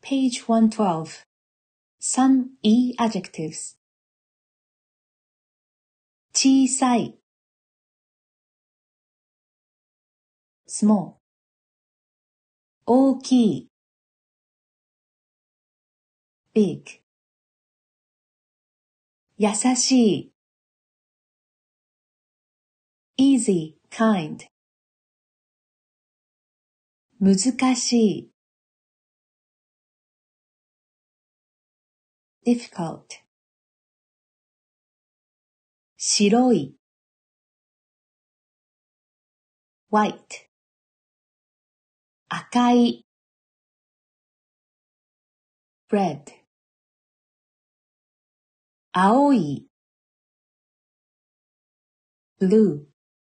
Page 112. Some E adjectives. 小さい small. 大きい big. 優しい easy, kind. 難しい difficult. 白い white. 赤い red. 青い blue.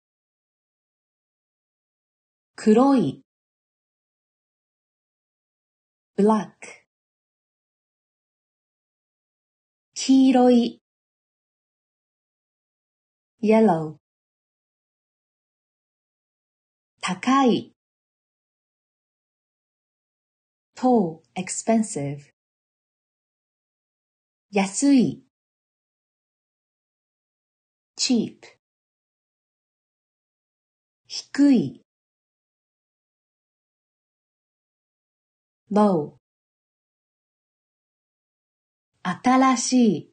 黒い black. 黄色い yellow. 高い tall, expensive. 安い cheap. 低い low. 新しい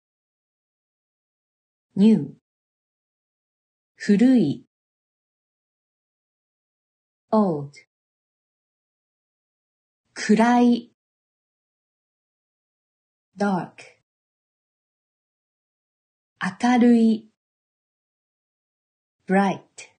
new. 古い old. 暗い dark. 明るい bright.